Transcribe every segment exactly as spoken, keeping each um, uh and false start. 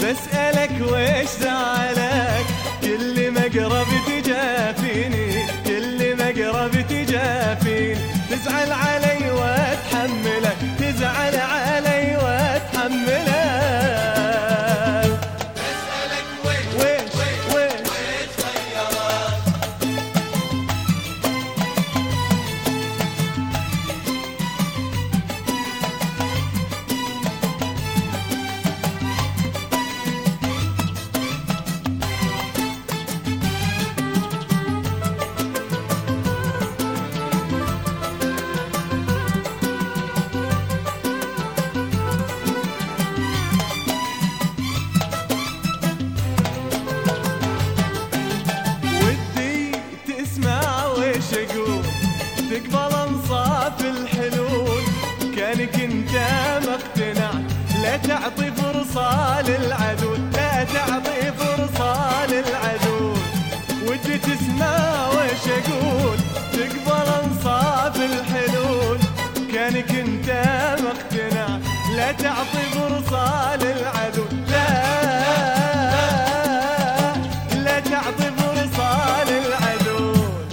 بسألك ويش زعلك، كل ما اقرب تجافيني، كل ما اقرب تجافيني، تزعل علي واتحملك، تزعل علي واتحملك. بسألك ويش ويش ويش ويش غيرك؟ تقبل انصاف الحلول، كانك انت مقتنع، لا تعطي فرصة للعدو، لا تعطي فرصة للعدو. ودي تسمع وش اقول، تقبل انصاف الحلول، كانك انت مقتنع، لا تعطي فرصة للعدو، لا لا تعطي فرصة للعدو.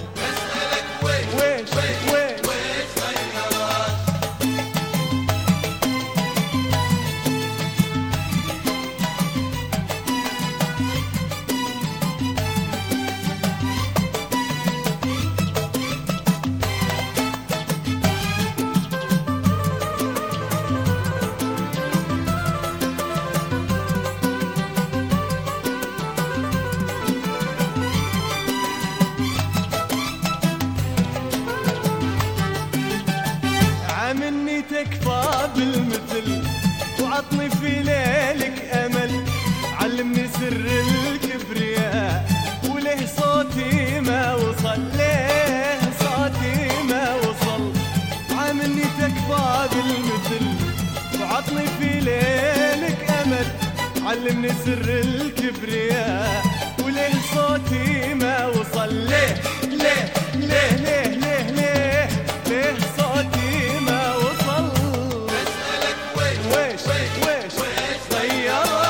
مني تكفى بالمثل، وعطني في ليلك امل، علمني سر الكبرياء، وليه صوتي ما وصل، ليه صوتي ما وصل. عاملني تكفى بالمثل، وعطني في ليلك امل، علمني سر الكبرياء، وليه صوتي ما وصل، ليه ليه ليه ليه ليه ليه ليه صوتي ما وصل. بسألك ويش ويش ويش ويش غيرك؟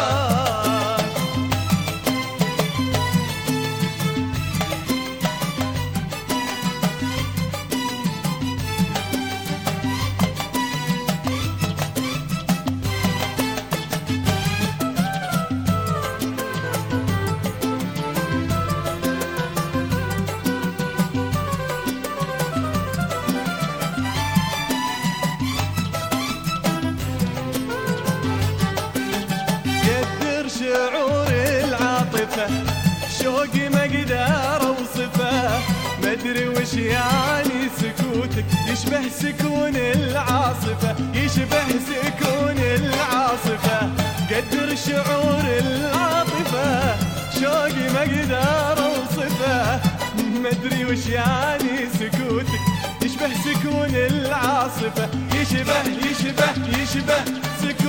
شعور العاطفة، شوقي ما اقدر اوصفه، ما ادري وش يعني سكوتك، يشبه سكون العاصفة، يشبه سكون العاصفة. قدر شعور العاطفة، شوقي ما اقدر اوصفه، ما ادري وش يعني سكوتك، يشبه سكون العاصفة، يشبه يشبه يشبه سكون